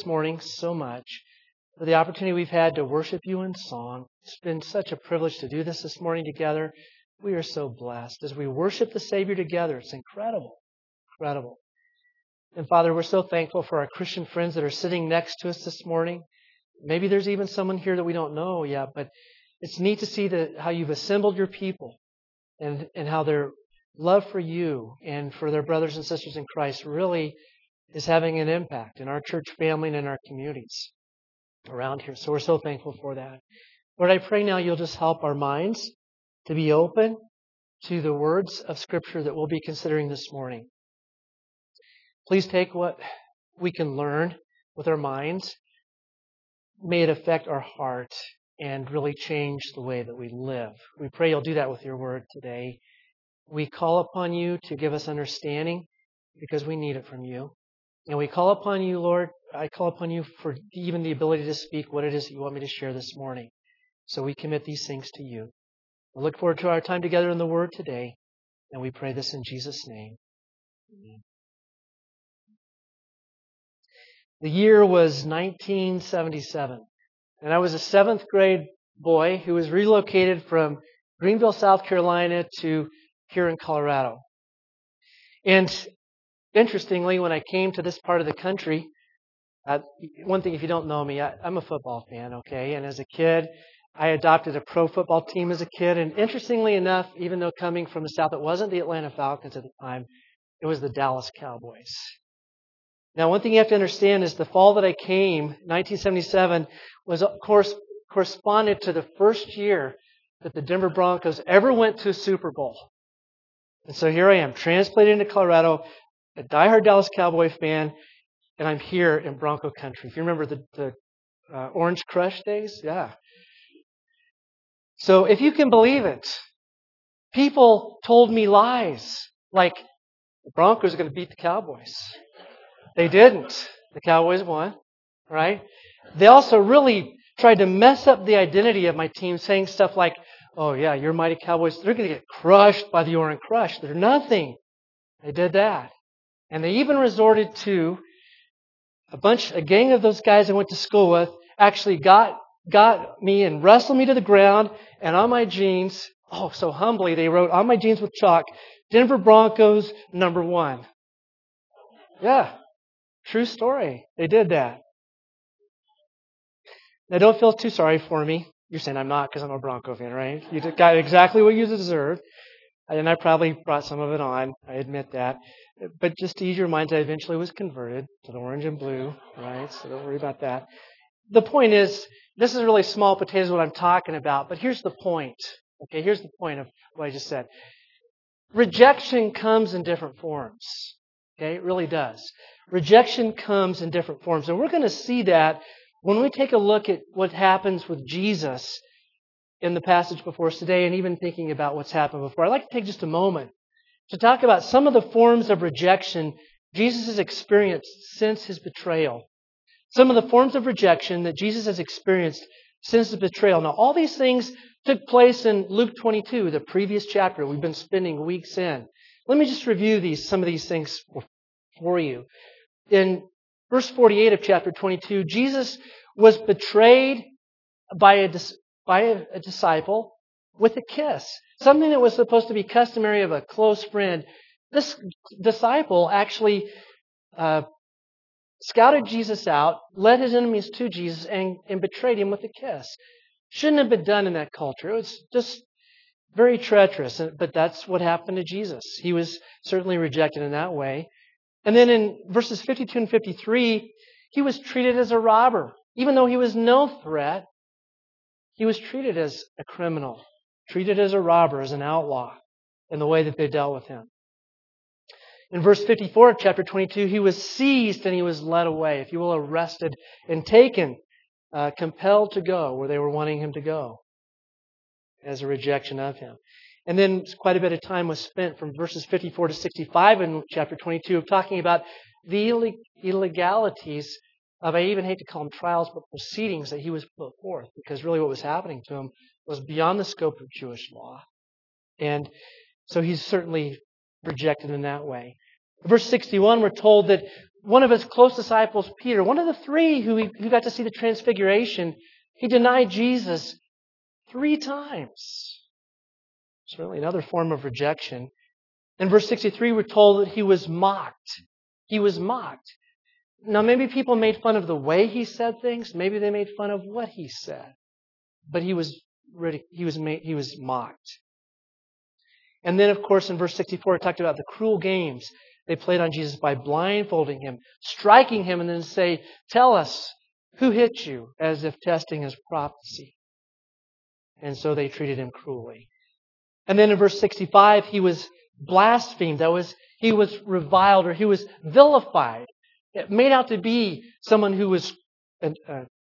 this morning so much for the opportunity we've had to worship you in song. It's been such a privilege to do this morning together. We are so blessed as we worship the Savior together. It's incredible, incredible. And Father, we're so thankful for our Christian friends that are sitting next to us this morning. Maybe there's even someone here that we don't know yet, but it's neat to see how you've assembled your people and how their love for you and for their brothers and sisters in Christ really is having an impact in our church family and in our communities around here. So we're so thankful for that. Lord, I pray now you'll just help our minds to be open to the words of Scripture that we'll be considering this morning. Please take what we can learn with our minds. May it affect our heart and really change the way that we live. We pray you'll do that with your word today. We call upon you to give us understanding because we need it from you. And we call upon you, Lord, I call upon you for even the ability to speak what it is that you want me to share this morning. So we commit these things to you. I look forward to our time together in the Word today, and we pray this in Jesus' name. Amen. The year was 1977, and I was a 7th grade boy who was relocated from Greenville, South Carolina to here in Colorado. And interestingly, when I came to this part of the country, one thing if you don't know me, I'm a football fan, okay? And as a kid, I adopted a pro football team as a kid. And interestingly enough, even though coming from the South, it wasn't the Atlanta Falcons at the time. It was the Dallas Cowboys. Now, one thing you have to understand is the fall that I came, 1977, was of course corresponded to the first year that the Denver Broncos ever went to a Super Bowl. And so here I am, transplanted into Colorado, a diehard Dallas Cowboy fan, and I'm here in Bronco country. If you remember the Orange Crush days, yeah. So if you can believe it, people told me lies like the Broncos are going to beat the Cowboys. They didn't. The Cowboys won, right? They also really tried to mess up the identity of my team, saying stuff like, oh yeah, your mighty Cowboys, they're going to get crushed by the Orange Crush. They're nothing. They did that. And they even resorted to a gang of those guys I went to school with actually got me and wrestled me to the ground, and on my jeans, so humbly, they wrote on my jeans with chalk, Denver Broncos #1. Yeah, true story. They did that. Now don't feel too sorry for me. You're saying I'm not because I'm a Bronco fan, right? You got exactly what you deserved. And I probably brought some of it on. I admit that. But just to ease your minds, I eventually was converted to the orange and blue, right? So don't worry about that. The point is, this is really small potatoes what I'm talking about, but here's the point. Okay, here's the point of what I just said. Rejection comes in different forms. Okay, it really does. Rejection comes in different forms. And we're going to see that when we take a look at what happens with Jesus in the passage before us today and even thinking about what's happened before. I'd like to take just a moment to talk about some of the forms of rejection Jesus has experienced since his betrayal. Some of the forms of rejection that Jesus has experienced since his betrayal. Now, all these things took place in Luke 22, the previous chapter we've been spending weeks in. Let me just review some of these things for you. In verse 48 of chapter 22, Jesus was betrayed by a disciple with a kiss. Something that was supposed to be customary of a close friend. This disciple actually scouted Jesus out, led his enemies to Jesus, and betrayed him with a kiss. Shouldn't have been done in that culture. It was just very treacherous, but that's what happened to Jesus. He was certainly rejected in that way. And then in verses 52 and 53, he was treated as a robber. Even though he was no threat, he was treated as a criminal, treated as a robber, as an outlaw in the way that they dealt with him. In verse 54 of chapter 22, he was seized and he was led away, if you will, arrested and taken, compelled to go where they were wanting him to go as a rejection of him. And then quite a bit of time was spent from verses 54 to 65 in chapter 22 of talking about the illegalities of, I even hate to call them trials, but proceedings that he was put forth, because really what was happening to him was beyond the scope of Jewish law. And so he's certainly rejected in that way. Verse 61, we're told that one of his close disciples, Peter, one of the three who got to see the transfiguration, he denied Jesus 3 times. Certainly another form of rejection. In verse 63, we're told that he was mocked. He was mocked. Now, maybe people made fun of the way he said things. Maybe they made fun of what he said. But he was mocked. And then, of course, in verse 64, it talked about the cruel games they played on Jesus by blindfolding him, striking him, and then say, "Tell us, who hit you?" as if testing his prophecy. And so they treated him cruelly. And then in verse 65, he was blasphemed. That was, he was reviled, or he was vilified. It made out to be someone who was a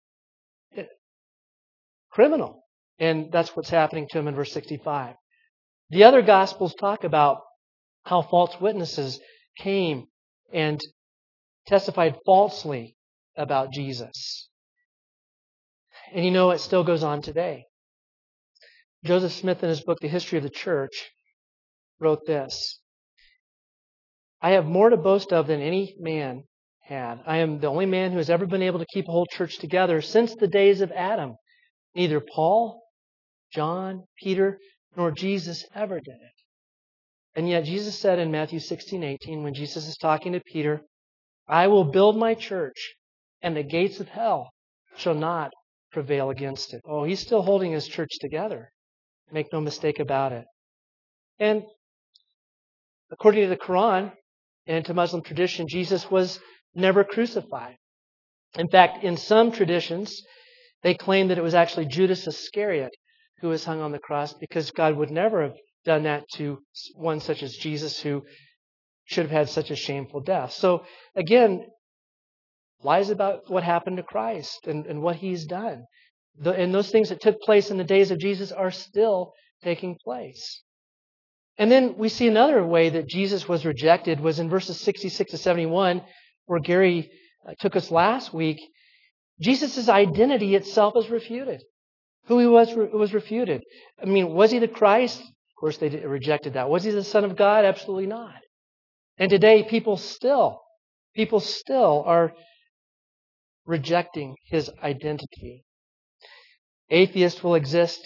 criminal. And that's what's happening to him in verse 65. The other Gospels talk about how false witnesses came and testified falsely about Jesus. And you know, it still goes on today. Joseph Smith, in his book, The History of the Church, wrote this: "I have more to boast of than any man had. I am the only man who has ever been able to keep a whole church together since the days of Adam. Neither Paul, John, Peter, nor Jesus ever did it." And yet Jesus said in Matthew 16:18, when Jesus is talking to Peter, "I will build my church, and the gates of hell shall not prevail against it." Oh, he's still holding his church together. Make no mistake about it. And according to the Quran and to Muslim tradition, Jesus was never crucified. In fact, in some traditions, they claim that it was actually Judas Iscariot who was hung on the cross, because God would never have done that to one such as Jesus, who should have had such a shameful death. So again, lies about what happened to Christ and what He's done. And those things that took place in the days of Jesus are still taking place. And then we see another way that Jesus was rejected was in verses 66 to 71, where Gary took us last week. Jesus' identity itself is refuted. Who He was refuted. I mean, was He the Christ? Of course, they rejected that. Was He the Son of God? Absolutely not. And today, people still are rejecting His identity. Atheists will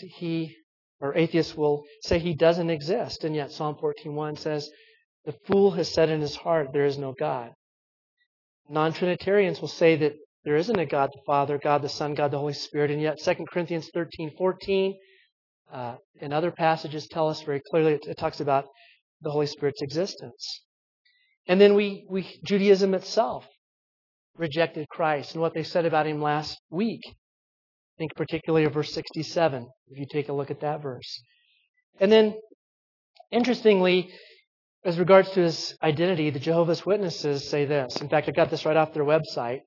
say He doesn't exist, and yet Psalm 14:1 says, "The fool has said in his heart, there is no God." Non-Trinitarians will say that there isn't a God the Father, God the Son, God the Holy Spirit, and yet 2 Corinthians 13:14 and other passages tell us very clearly, it talks about the Holy Spirit's existence. And then Judaism itself rejected Christ and what they said about Him last week. Think particularly of verse 67, if you take a look at that verse. And then, interestingly, as regards to His identity, the Jehovah's Witnesses say this. In fact, I got this right off their website.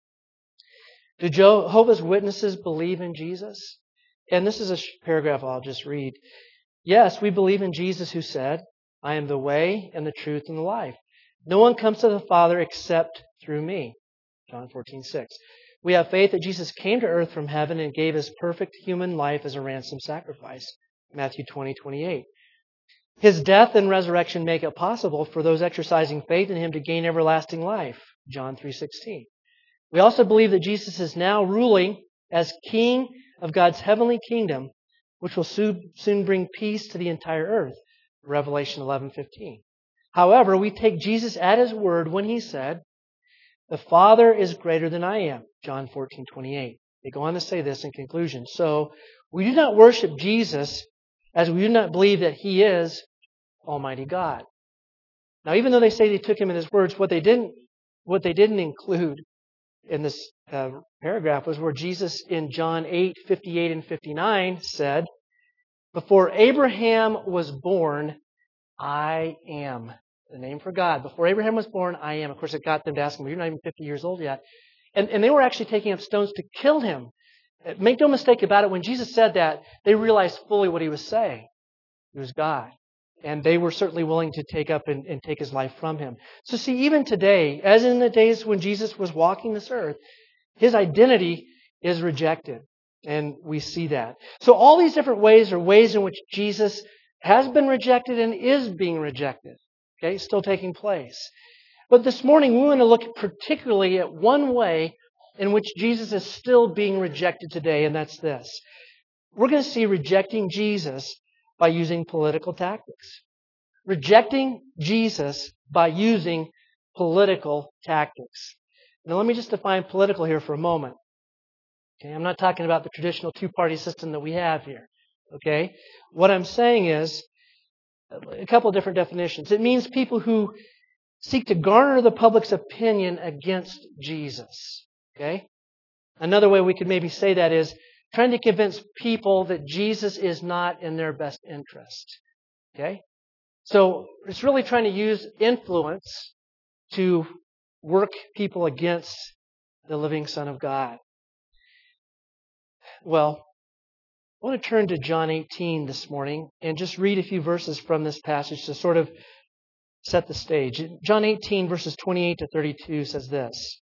Do Jehovah's Witnesses believe in Jesus? And this is a paragraph I'll just read. "Yes, we believe in Jesus, who said, 'I am the way and the truth and the life. No one comes to the Father except through me.' John 14:6. We have faith that Jesus came to earth from heaven and gave His perfect human life as a ransom sacrifice. Matthew 20:28. His death and resurrection make it possible for those exercising faith in Him to gain everlasting life. John 3:16. We also believe that Jesus is now ruling as King of God's heavenly kingdom, which will soon bring peace to the entire earth. Revelation 11:15. However, we take Jesus at His word when He said, 'The Father is greater than I am.' John 14:28. They go on to say this in conclusion. So, we do not worship Jesus as we do not believe that He is Almighty God." Now, even though they say they took Him at His words, what they didn't include in this paragraph was where Jesus in John 8:58 and 59 said, "Before Abraham was born, I am." The name for God. Before Abraham was born, I am. Of course, it got them to ask Him, "You're not even 50 years old yet." And they were actually taking up stones to kill Him. Make no mistake about it, when Jesus said that, they realized fully what He was saying. He was God. And they were certainly willing to take up and take His life from Him. So see, even today, as in the days when Jesus was walking this earth, His identity is rejected. And we see that. So all these different ways are ways in which Jesus has been rejected and is being rejected. Okay, still taking place. But this morning we want to look particularly at one way in which Jesus is still being rejected today, and that's this. We're going to see rejecting Jesus by using political tactics. Rejecting Jesus by using political tactics. Now let me just define political here for a moment. Okay, I'm not talking about the traditional two-party system that we have here. Okay? What I'm saying is a couple of different definitions. It means people who seek to garner the public's opinion against Jesus. Okay? Another way we could maybe say that is trying to convince people that Jesus is not in their best interest. Okay? So it's really trying to use influence to work people against the living Son of God. Well, I want to turn to John 18 this morning and just read a few verses from this passage to sort of set the stage. John 18 verses 28 to 32 says this.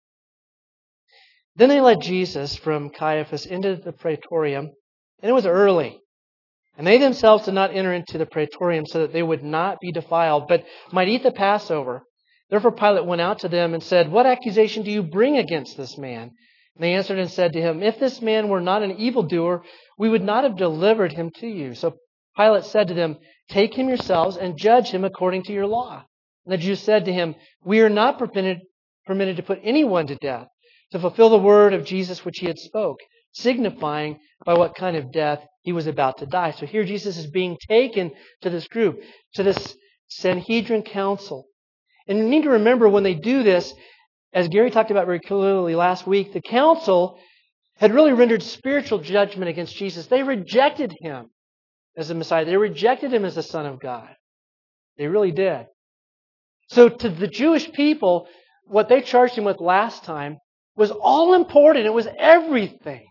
Then they led Jesus from Caiaphas into the praetorium, and it was early. And they themselves did not enter into the praetorium so that they would not be defiled, but might eat the Passover. Therefore Pilate went out to them and said, "What accusation do you bring against this man?" And they answered and said to him, "If this man were not an evildoer, we would not have delivered him to you." So Pilate said to them, "Take him yourselves and judge him according to your law." And the Jews said to him, "We are not permitted to put anyone to death, to fulfill the word of Jesus which he had spoke, signifying by what kind of death he was about to die." So here Jesus is being taken to this group, to this Sanhedrin council. And you need to remember when they do this, as Gary talked about very clearly last week, the council had really rendered spiritual judgment against Jesus. They rejected him as the Messiah. They rejected him as the Son of God. They really did. So to the Jewish people, what they charged him with last time was all important. It was everything.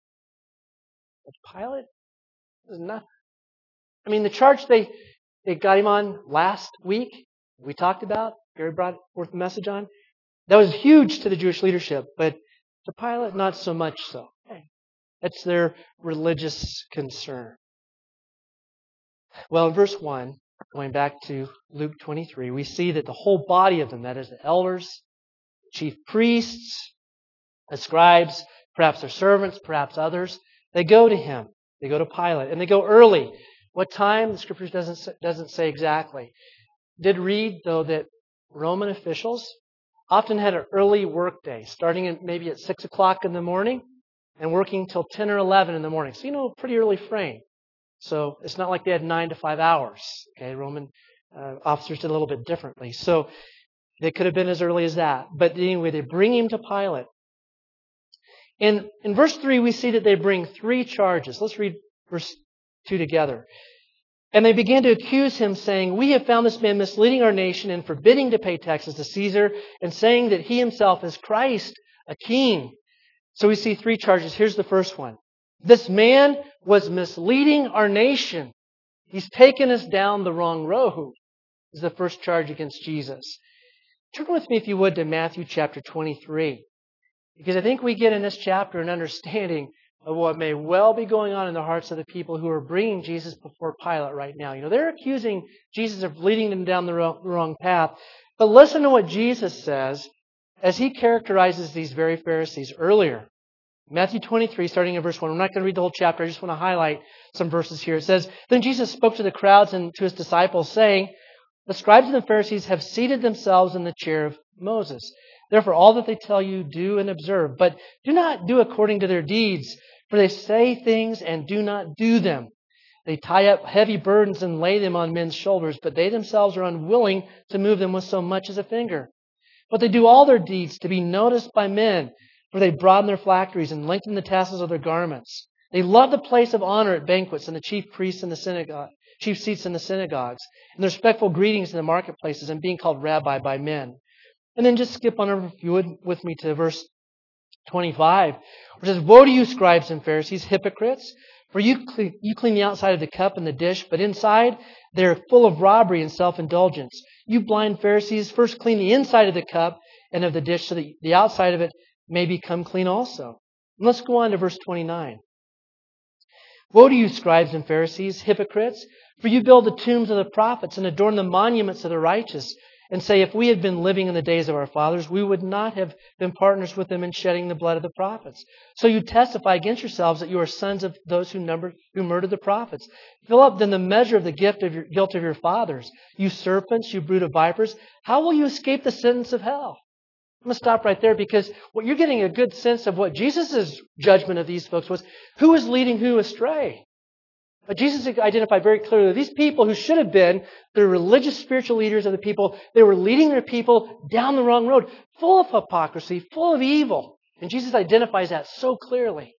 But Pilate was nothing. I mean, the charge they got him on last week, we talked about, Gary brought forth the message on, that was huge to the Jewish leadership, but to Pilate, not so much so. That's their religious concern. Well, in verse 1, going back to Luke 23, we see that the whole body of them, that is the elders, chief priests, the scribes, perhaps their servants, perhaps others, they go to him. They go to Pilate, and they go early. What time? The Scriptures doesn't say exactly. Did read, though, that Roman officials often had an early work day, starting maybe at 6 o'clock in the morning and working till 10 or 11 in the morning. So, pretty early frame. So it's not like they had 9 to 5 hours. Okay, Roman officers did a little bit differently. So they could have been as early as that. But anyway, they bring him to Pilate. And in verse 3, we see that they bring 3 charges. Let's read verse 2 together. And they began to accuse him, saying, "We have found this man misleading our nation and forbidding to pay taxes to Caesar, and saying that he himself is Christ, a king." So we see 3 charges. Here's the first one. This man was misleading our nation. He's taken us down the wrong road, is the first charge against Jesus. Turn with me, if you would, to Matthew chapter 23. Because I think we get in this chapter an understanding of what may well be going on in the hearts of the people who are bringing Jesus before Pilate right now. They're accusing Jesus of leading them down the wrong path. But listen to what Jesus says as he characterizes these very Pharisees earlier. Matthew 23, starting in verse 1. I'm not going to read the whole chapter. I just want to highlight some verses here. It says, "Then Jesus spoke to the crowds and to his disciples, saying, 'The scribes and the Pharisees have seated themselves in the chair of Moses. Therefore, all that they tell you, do and observe. But do not do according to their deeds, for they say things and do not do them. They tie up heavy burdens and lay them on men's shoulders, but they themselves are unwilling to move them with so much as a finger. But they do all their deeds to be noticed by men, for they broaden their phylacteries and lengthen the tassels of their garments. They love the place of honor at banquets and the chief priests in the synagogue, chief seats in the synagogues, and the respectful greetings in the marketplaces and being called rabbi by men.'" And then just skip on over, if you would, with me to verse 25, where it says, "Woe to you, scribes and Pharisees, hypocrites! For you clean the outside of the cup and the dish, but inside they're full of robbery and self-indulgence. You blind Pharisees, first clean the inside of the cup and of the dish, so that the outside of it may become clean also." And let's go on to verse 29. "Woe to you, scribes and Pharisees, hypocrites! For you build the tombs of the prophets and adorn the monuments of the righteous, and say, if we had been living in the days of our fathers, we would not have been partners with them in shedding the blood of the prophets. So you testify against yourselves that you are sons of those who murdered the prophets. Fill up then the measure of the guilt of your fathers. You serpents, you brood of vipers, how will you escape the sentence of hell? I'm going to stop right there because what you're getting a good sense of what Jesus' judgment of these folks was, who is leading who astray. But Jesus identified very clearly these people who should have been the religious spiritual leaders of the people, they were leading their people down the wrong road, full of hypocrisy, full of evil. And Jesus identifies that so clearly.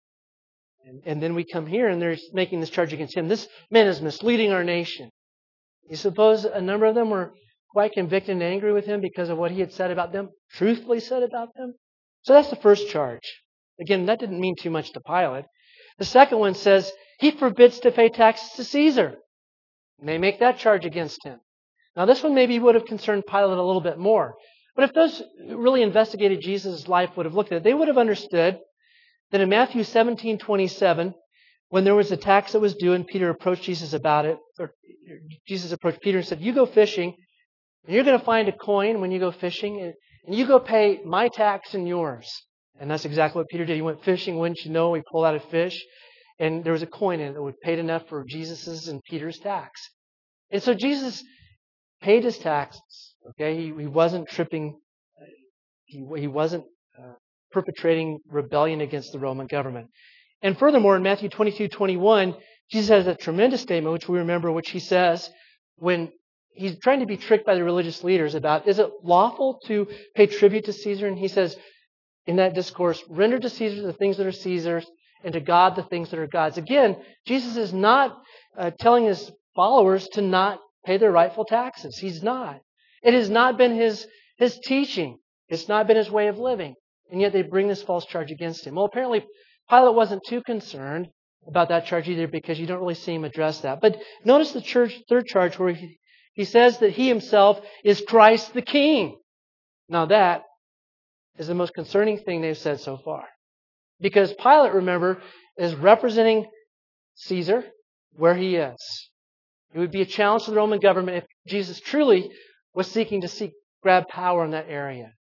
And then we come here and they're making this charge against him. This man is misleading our nation. You suppose a number of them were quite convicted and angry with him because of what he had said about them, truthfully said about them? So that's the first charge. Again, that didn't mean too much to Pilate. The second one says, he forbids to pay taxes to Caesar. And they make that charge against him. Now this one maybe would have concerned Pilate a little bit more. But if those who really investigated Jesus' life would have looked at it, they would have understood that in Matthew 17:27, when there was a tax that was due and Peter approached Jesus about it, or Jesus approached Peter and said, you go fishing, and you're going to find a coin when you go fishing, and you go pay my tax and yours. And that's exactly what Peter did. He went fishing, wouldn't you know, he pulled out a fish, and there was a coin in it that would paid enough for Jesus' and Peter's tax. And so Jesus paid his taxes. Okay, he wasn't tripping, he wasn't perpetrating rebellion against the Roman government. And furthermore, in Matthew 22:21, Jesus has a tremendous statement, which we remember, which he says when he's trying to be tricked by the religious leaders about, is it lawful to pay tribute to Caesar? And he says in that discourse, render to Caesar the things that are Caesar's, and to God the things that are God's. Again, Jesus is not telling his followers to not pay their rightful taxes. He's not. It has not been his teaching. It's not been his way of living. And yet they bring this false charge against him. Well, apparently Pilate wasn't too concerned about that charge either because you don't really see him address that. But notice the third charge where he says that he himself is Christ the King. Now that is the most concerning thing they've said so far. Because Pilate, remember, is representing Caesar where he is. It would be a challenge to the Roman government if Jesus truly was seeking to grab power in that area.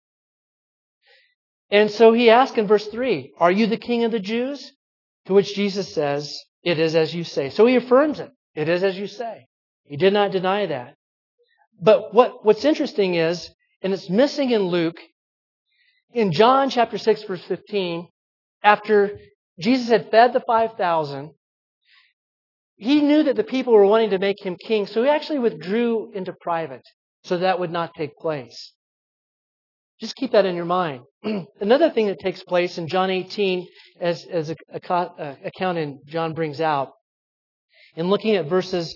And so he asks in verse 3, are you the king of the Jews? To which Jesus says, it is as you say. So he affirms it. It is as you say. He did not deny that. But what's interesting is, and it's missing in Luke, in John chapter 6, verse 15, after Jesus had fed the 5,000, he knew that the people were wanting to make him king, so he actually withdrew into private so that would not take place. Just keep that in your mind. Another thing that takes place in John 18, as a account in John brings out, in looking at verses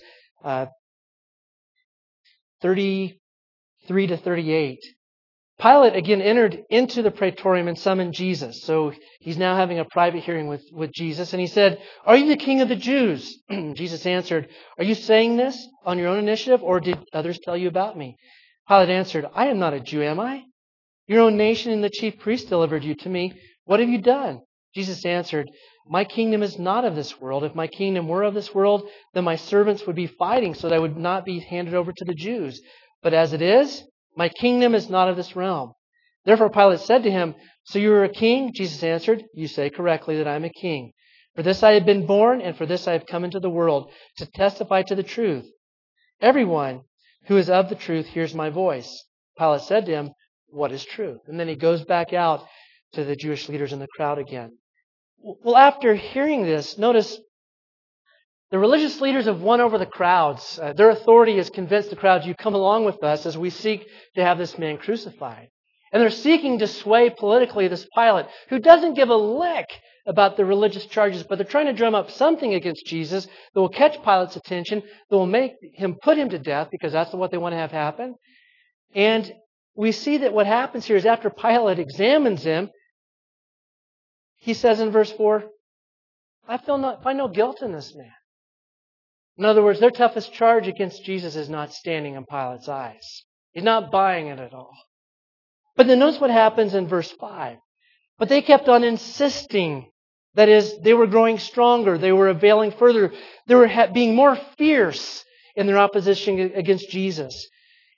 33 to 38, Pilate again entered into the praetorium and summoned Jesus. So he's now having a private hearing with Jesus. And he said, are you the king of the Jews? Jesus answered, are you saying this on your own initiative, or did others tell you about me? Pilate answered, I am not a Jew, am I? Your own nation and the chief priest delivered you to me. What have you done? Jesus answered, my kingdom is not of this world. If my kingdom were of this world, then my servants would be fighting so that I would not be handed over to the Jews. But as it is, my kingdom is not of this realm. Therefore Pilate said to him, so you are a king? Jesus answered, you say correctly that I am a king. For this I have been born, and for this I have come into the world, to testify to the truth. Everyone who is of the truth hears my voice. Pilate said to him, what is truth? And then he goes back out to the Jewish leaders in the crowd again. Well, after hearing this, notice the religious leaders have won over the crowds. Their authority has convinced the crowds, you come along with us as we seek to have this man crucified. And they're seeking to sway politically this Pilate, who doesn't give a lick about the religious charges, but they're trying to drum up something against Jesus that will catch Pilate's attention, that will make him put him to death, because that's what they want to have happen. And we see that what happens here is after Pilate examines him, he says in verse 4, I find no guilt in this man. In other words, their toughest charge against Jesus is not standing in Pilate's eyes. He's not buying it at all. But then notice what happens in verse 5. But they kept on insisting. That is, they were growing stronger. They were availing further. They were being more fierce in their opposition against Jesus.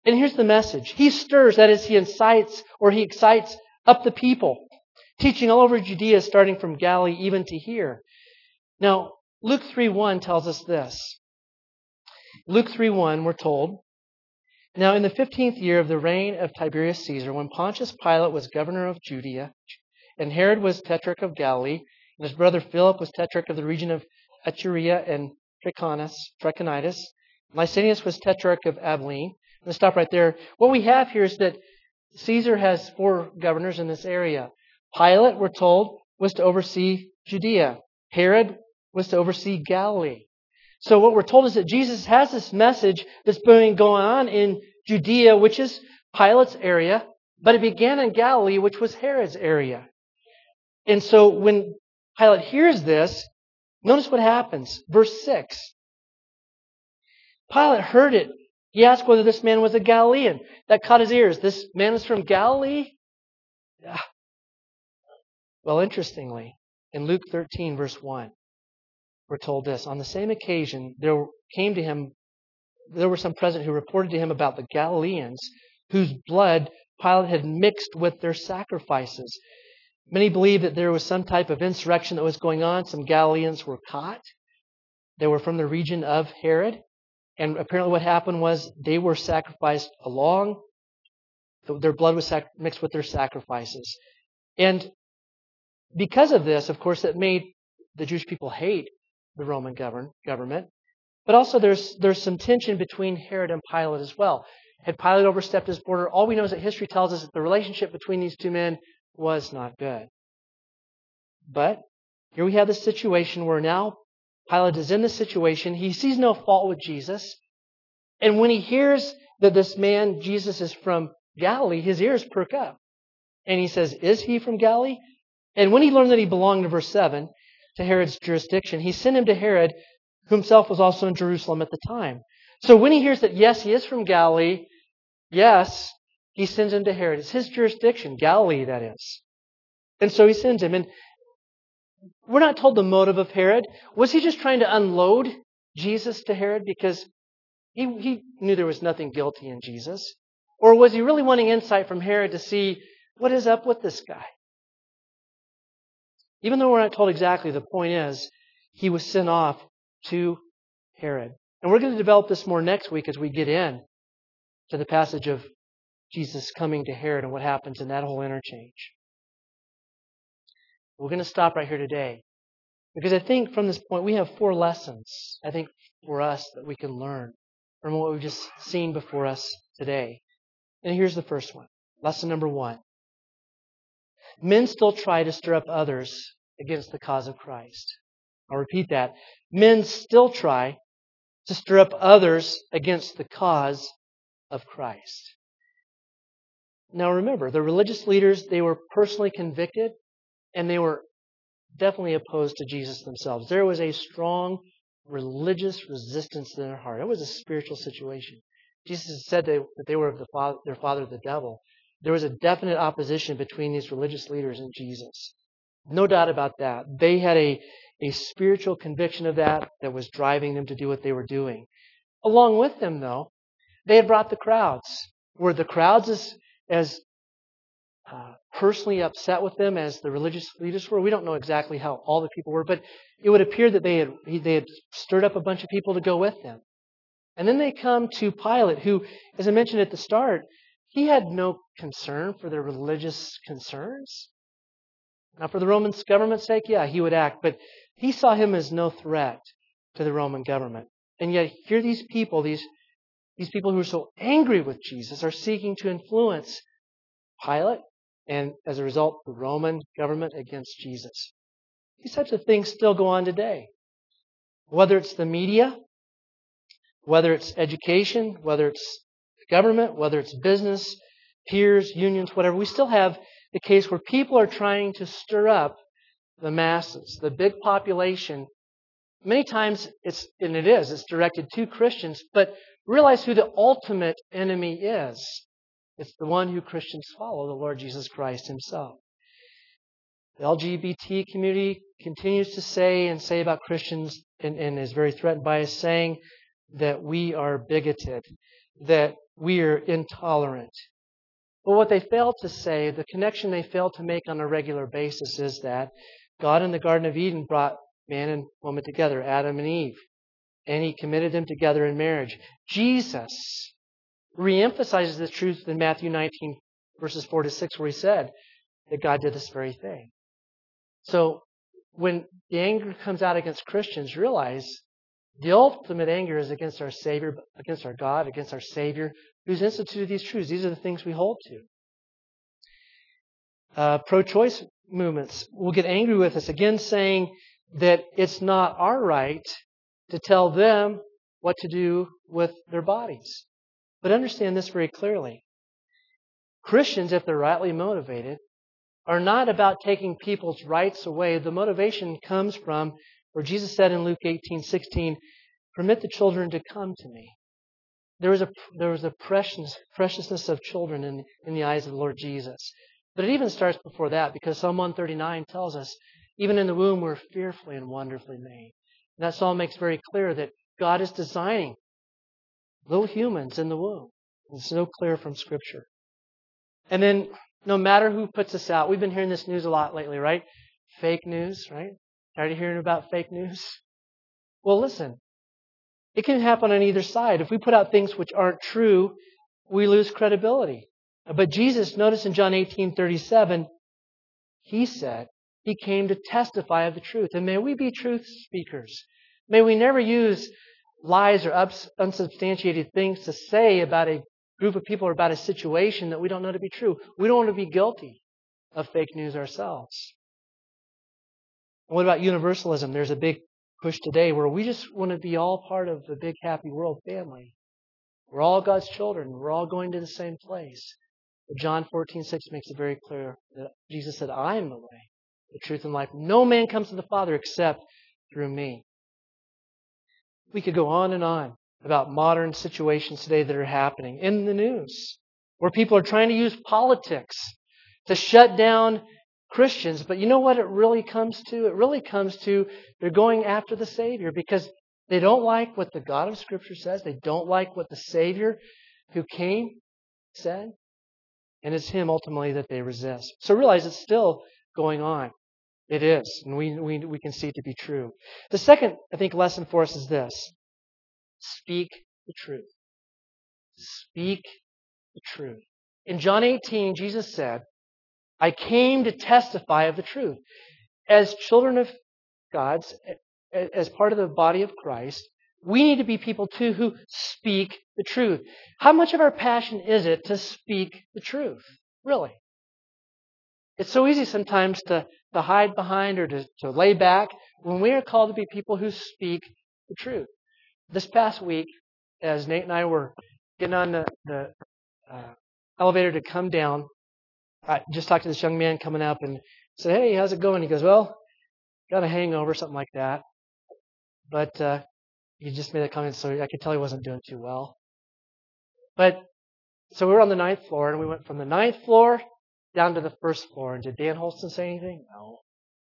And here's the message. He stirs, that is, he incites or he excites up the people, teaching all over Judea, starting from Galilee even to here. Now, Luke 3:1 tells us this. Luke 3:1, we're told, "Now in the 15th year of the reign of Tiberius Caesar, when Pontius Pilate was governor of Judea, and Herod was tetrarch of Galilee, and his brother Philip was tetrarch of the region of Iturea and Trachonitis, Lysanias was tetrarch of Abilene." I'm going to stop right there. What we have here is that Caesar has 4 governors in this area. Pilate, we're told, was to oversee Judea. Herod was to oversee Galilee. So what we're told is that Jesus has this message that's been going on in Judea, which is Pilate's area, but it began in Galilee, which was Herod's area. And so when Pilate hears this, notice what happens. Verse 6. Pilate heard it. He asked whether this man was a Galilean. That caught his ears. This man is from Galilee? Yeah. Well, interestingly, in Luke 13, verse 1, we're told this. On the same occasion, there were some present who reported to him about the Galileans whose blood Pilate had mixed with their sacrifices. Many believe that there was some type of insurrection that was going on. Some Galileans were caught. They were from the region of Herod. And apparently what happened was they were sacrificed along. Their blood was mixed with their sacrifices. And because of this, of course, it made the Jewish people hate the Roman government. But also there's some tension between Herod and Pilate as well. Had Pilate overstepped his border? All we know is that history tells us that the relationship between these two men was not good. But here we have this situation where now Pilate is in this situation. He sees no fault with Jesus. And when he hears that this man, Jesus, is from Galilee, his ears perk up. And he says, is he from Galilee? And when he learned that he belonged, to verse 7, to Herod's jurisdiction, he sent him to Herod, who himself was also in Jerusalem at the time. So when he hears that, yes, he is from Galilee, yes, he sends him to Herod. It's his jurisdiction, Galilee, that is. And so he sends him. And we're not told the motive of Herod. Was he just trying to unload Jesus to Herod because he knew there was nothing guilty in Jesus? Or was he really wanting insight from Herod to see what is up with this guy? Even though we're not told exactly, the point is he was sent off to Herod. And we're going to develop this more next week as we get in to the passage of Jesus coming to Herod and what happens in that whole interchange. We're going to stop right here today because I think from this point we have 4 lessons, I think, for us that we can learn from what we've just seen before us today. And here's the first one. Lesson number 1. Men still try to stir up others against the cause of Christ. I'll repeat that. Men still try to stir up others against the cause of Christ. Now remember, the religious leaders, they were personally convicted and they were definitely opposed to Jesus themselves. There was a strong religious resistance in their heart. It was a spiritual situation. Jesus said that they were of their father, the devil. There was a definite opposition between these religious leaders and Jesus. No doubt about that. They had a spiritual conviction of that was driving them to do what they were doing. Along with them, though, they had brought the crowds. Were the crowds as personally upset with them as the religious leaders were? We don't know exactly how all the people were, but it would appear that they had stirred up a bunch of people to go with them. And then they come to Pilate, who, as I mentioned at the start, he had no concern for their religious concerns. Now, for the Roman government's sake, yeah, he would act, but he saw him as no threat to the Roman government. And yet, here these people, these people who are so angry with Jesus, are seeking to influence Pilate and, as a result, the Roman government against Jesus. These types of things still go on today. Whether it's the media, whether it's education, whether it's government, whether it's business, peers, unions, whatever, we still have the case where people are trying to stir up the masses, the big population. Many times it's directed to Christians, but realize who the ultimate enemy is. It's the one who Christians follow, the Lord Jesus Christ Himself. The LGBT community continues to say about Christians and is very threatened by us, saying that we are bigoted. that we are intolerant. But what they fail to say, the connection they fail to make on a regular basis is that God in the Garden of Eden brought man and woman together, Adam and Eve, and He committed them together in marriage. Jesus reemphasizes the truth in Matthew 19, verses 4 to 6, where He said that God did this very thing. So when the anger comes out against Christians, realize the ultimate anger is against our Savior, against our God, against our Savior, who's instituted these truths. These are the things we hold to. Pro-choice movements will get angry with us, again saying that it's not our right to tell them what to do with their bodies. But understand this very clearly. Christians, if they're rightly motivated, are not about taking people's rights away. The motivation comes from where Jesus said in Luke 18:16, "Permit the children to come to me." There was a preciousness of children in the eyes of the Lord Jesus. But it even starts before that, because Psalm 139 tells us, even in the womb we're fearfully and wonderfully made. And that psalm makes very clear that God is designing little humans in the womb. It's so clear from Scripture. And then, no matter who puts us out, we've been hearing this news a lot lately, right? Fake news, right? Tired of hearing about fake news? Well, listen. It can happen on either side. If we put out things which aren't true, we lose credibility. But Jesus, notice in John 18:37, He said He came to testify of the truth. And may we be truth speakers. May we never use lies or unsubstantiated things to say about a group of people or about a situation that we don't know to be true. We don't want to be guilty of fake news ourselves. And what about universalism? There's a big push today where we just want to be all part of the big happy world family. We're all God's children. We're all going to the same place. But John 14:6 makes it very clear that Jesus said, "I am the way, the truth, and life. No man comes to the Father except through me." We could go on and on about modern situations today that are happening in the news, where people are trying to use politics to shut down Christians. But you know what it really comes to? It really comes to they're going after the Savior because they don't like what the God of Scripture says. They don't like what the Savior who came said. And it's Him ultimately that they resist. So realize it's still going on. It is. And we can see it to be true. The second, I think, lesson for us is this. Speak the truth. Speak the truth. In John 18, Jesus said, "I came to testify of the truth." As children of God's, as part of the body of Christ, we need to be people too who speak the truth. How much of our passion is it to speak the truth? Really? It's so easy sometimes to hide behind or to lay back when we are called to be people who speak the truth. This past week, as Nate and I were getting on the elevator to come down, I just talked to this young man coming up and said, "Hey, how's it going?" He goes, "Well, got a hangover," something like that. But he just made that comment, so I could tell he wasn't doing too well. But so we were on the 9th floor, and we went from the 9th floor down to the 1st floor. And did Dan Holston say anything? No.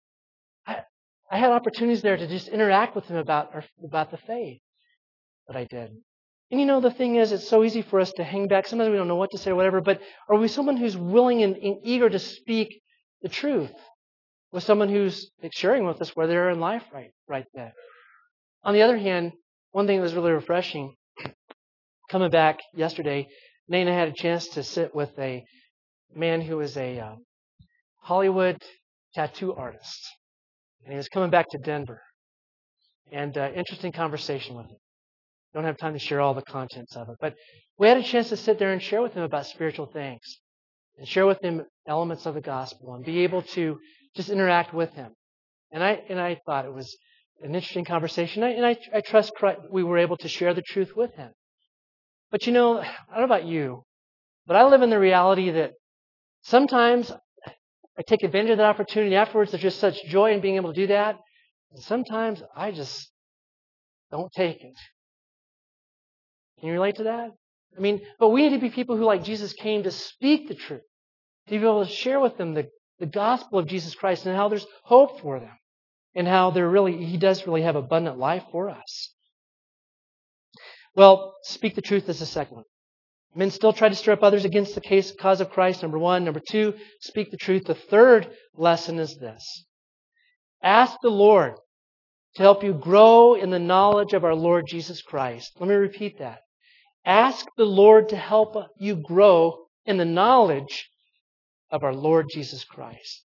I had opportunities there to just interact with him about the faith, but I didn't. And you know, the thing is, it's so easy for us to hang back. Sometimes we don't know what to say or whatever, but are we someone who's willing and eager to speak the truth with someone who's sharing with us where they're in life right then? On the other hand, one thing that was really refreshing, coming back yesterday, Nate and I had a chance to sit with a man who is a Hollywood tattoo artist. And he was coming back to Denver. And interesting conversation with him. Don't have time to share all the contents of it. But we had a chance to sit there and share with him about spiritual things. And share with him elements of the gospel. And be able to just interact with him. And I thought it was an interesting conversation. And I trust we were able to share the truth with him. But you know, I don't know about you, but I live in the reality that sometimes I take advantage of that opportunity. Afterwards, there's just such joy in being able to do that. And sometimes I just don't take it. Can you relate to that? I mean, but we need to be people who, like Jesus, came to speak the truth. To be able to share with them the gospel of Jesus Christ and how there's hope for them. And how He does really have abundant life for us. Well, speak the truth is the second one. Men still try to stir up others against the cause of Christ, number one. Number two, speak the truth. The third lesson is this. Ask the Lord to help you grow in the knowledge of our Lord Jesus Christ. Let me repeat that. Ask the Lord to help you grow in the knowledge of our Lord Jesus Christ.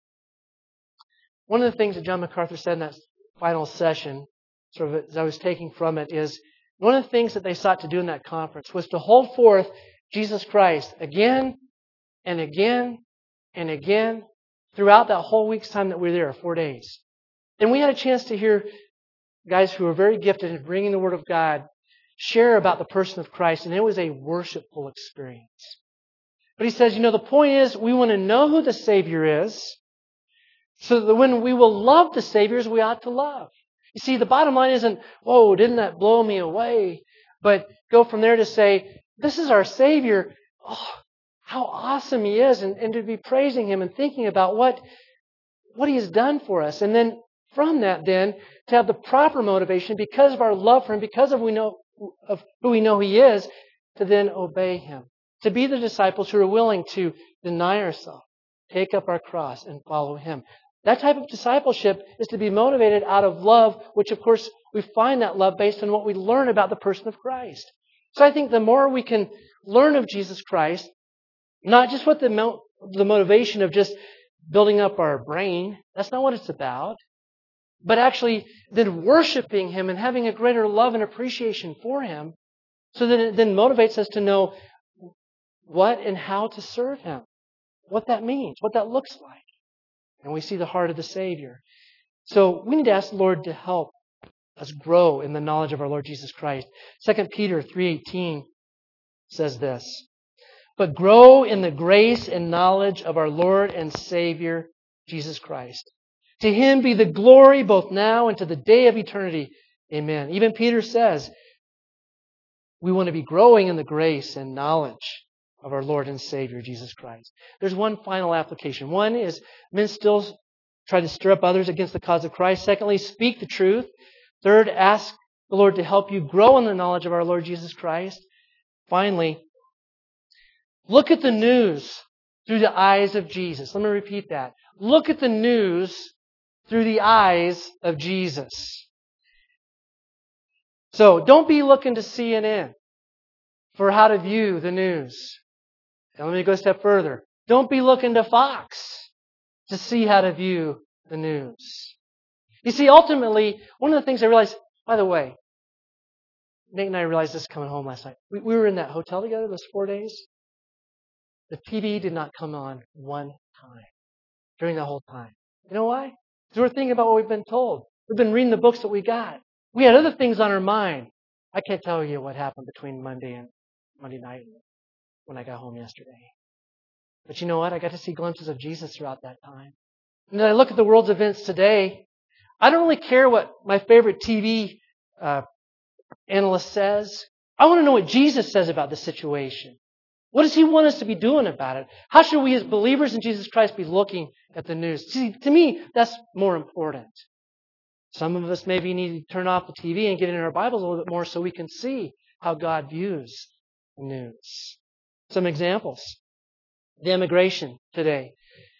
One of the things that John MacArthur said in that final session, sort of as I was taking from it, is one of the things that they sought to do in that conference was to hold forth Jesus Christ again and again and again throughout that whole week's time that we were there, 4 days. And we had a chance to hear guys who were very gifted in bringing the Word of God share about the person of Christ, and it was a worshipful experience. But he says, the point is we want to know who the Savior is so that when we will love the Savior as we ought to love. You see, the bottom line isn't, whoa, didn't that blow me away? But go from there to say, this is our Savior. Oh, how awesome He is. And to be praising Him and thinking about what He has done for us. And then from that then, to have the proper motivation because of our love for Him, because of who we know He is, to then obey Him. To be the disciples who are willing to deny ourselves, take up our cross, and follow Him. That type of discipleship is to be motivated out of love, which of course we find that love based on what we learn about the person of Christ. So I think the more we can learn of Jesus Christ, not just with the motivation of just building up our brain, that's not what it's about, but actually then worshiping Him and having a greater love and appreciation for Him, so that it then motivates us to know what and how to serve Him, what that means, what that looks like. And we see the heart of the Savior. So we need to ask the Lord to help us grow in the knowledge of our Lord Jesus Christ. 2 Peter 3:18 says this, "But grow in the grace and knowledge of our Lord and Savior, Jesus Christ. To Him be the glory both now and to the day of eternity. Amen." Even Peter says we want to be growing in the grace and knowledge of our Lord and Savior, Jesus Christ. There's one final application. One is men still try to stir up others against the cause of Christ. Secondly, speak the truth. Third, ask the Lord to help you grow in the knowledge of our Lord Jesus Christ. Finally, look at the news through the eyes of Jesus. Let me repeat that. Look at the news through the eyes of Jesus. So don't be looking to CNN for how to view the news. And let me go a step further. Don't be looking to Fox to see how to view the news. You see, ultimately, one of the things I realized, by the way, Nate and I realized this coming home last night. We were in that hotel together those 4 days. The TV did not come on one time during the whole time. You know why? Because we're thinking about what we've been told. We've been reading the books that we got. We had other things on our mind. I can't tell you what happened between Monday night when I got home yesterday. But you know what? I got to see glimpses of Jesus throughout that time. And then I look at the world's events today. I don't really care what my favorite TV analyst says. I want to know what Jesus says about the situation. What does He want us to be doing about it? How should we as believers in Jesus Christ be looking at the news? See, to me, that's more important. Some of us maybe need to turn off the TV and get into our Bibles a little bit more so we can see how God views the news. Some examples. The immigration today.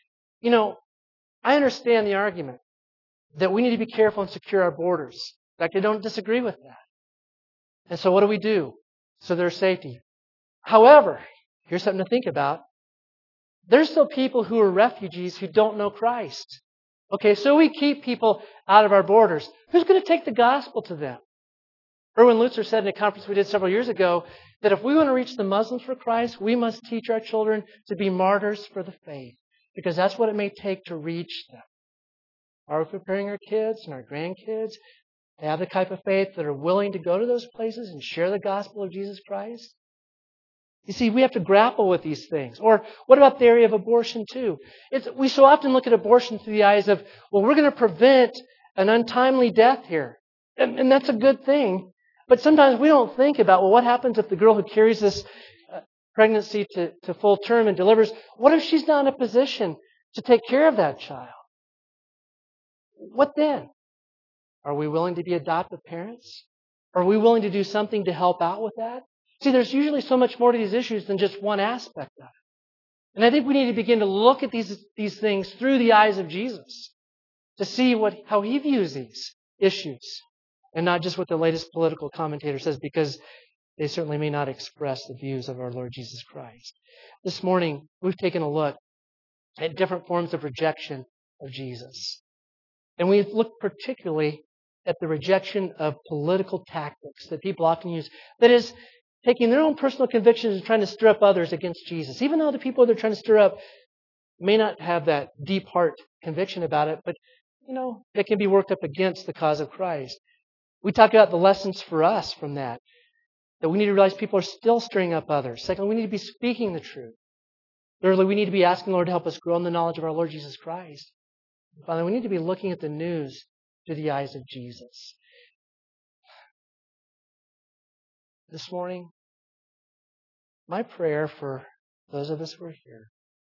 I understand the argument that we need to be careful and secure our borders. In fact, I don't disagree with that. And so what do we do? So there's safety. However, here's something to think about. There's still people who are refugees who don't know Christ. Okay, so we keep people out of our borders. Who's going to take the gospel to them? Erwin Lutzer said in a conference we did several years ago that if we want to reach the Muslims for Christ, we must teach our children to be martyrs for the faith, because that's what it may take to reach them. Are we preparing our kids and our grandkids to have the type of faith that are willing to go to those places and share the gospel of Jesus Christ? You see, we have to grapple with these things. Or what about the area of abortion too? We so often look at abortion through the eyes of, well, we're going to prevent an untimely death here. And that's a good thing. But sometimes we don't think about, well, what happens if the girl who carries this pregnancy to full term and delivers, what if she's not in a position to take care of that child? What then? Are we willing to be adoptive parents? Are we willing to do something to help out with that? See, there's usually so much more to these issues than just one aspect of it. And I think we need to begin to look at these things through the eyes of Jesus to see how He views these issues and not just what the latest political commentator says, because they certainly may not express the views of our Lord Jesus Christ. This morning, we've taken a look at different forms of rejection of Jesus. And we've looked particularly at the rejection of political tactics that people often use. That is, taking their own personal convictions and trying to stir up others against Jesus. Even though the people they're trying to stir up may not have that deep heart conviction about it, but, they can be worked up against the cause of Christ. We talked about the lessons for us from that we need to realize people are still stirring up others. Secondly, we need to be speaking the truth. Thirdly, we need to be asking the Lord to help us grow in the knowledge of our Lord Jesus Christ. Finally, we need to be looking at the news through the eyes of Jesus. This morning, my prayer for those of us who are here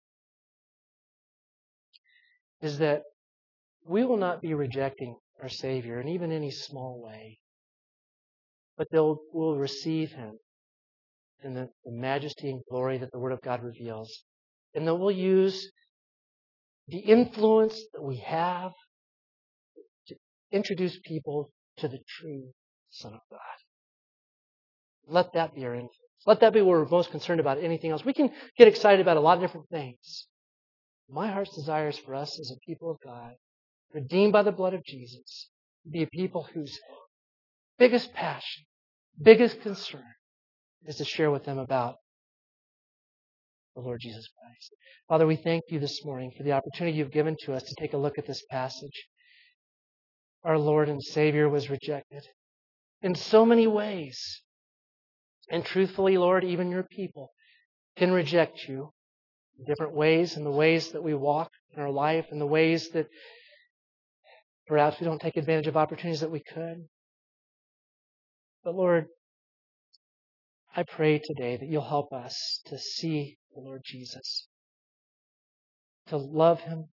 is that we will not be rejecting our Savior in even any small way, but we'll receive Him in the majesty and glory that the Word of God reveals. And that we'll use the influence that we have to introduce people to the true Son of God. Let that be our influence. Let that be what we're most concerned about. Anything else? We can get excited about a lot of different things. My heart's desire is for us as a people of God, redeemed by the blood of Jesus, to be a people whose biggest passion, biggest concern is to share with them about the Lord Jesus Christ. Father, we thank You this morning for the opportunity You've given to us to take a look at this passage. Our Lord and Savior was rejected in so many ways. And truthfully, Lord, even Your people can reject You in different ways, in the ways that we walk in our life, in the ways that perhaps we don't take advantage of opportunities that we could. But Lord, I pray today that You'll help us to see the Lord Jesus, to love Him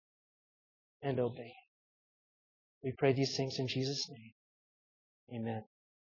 and obey Him. We pray these things in Jesus' name. Amen.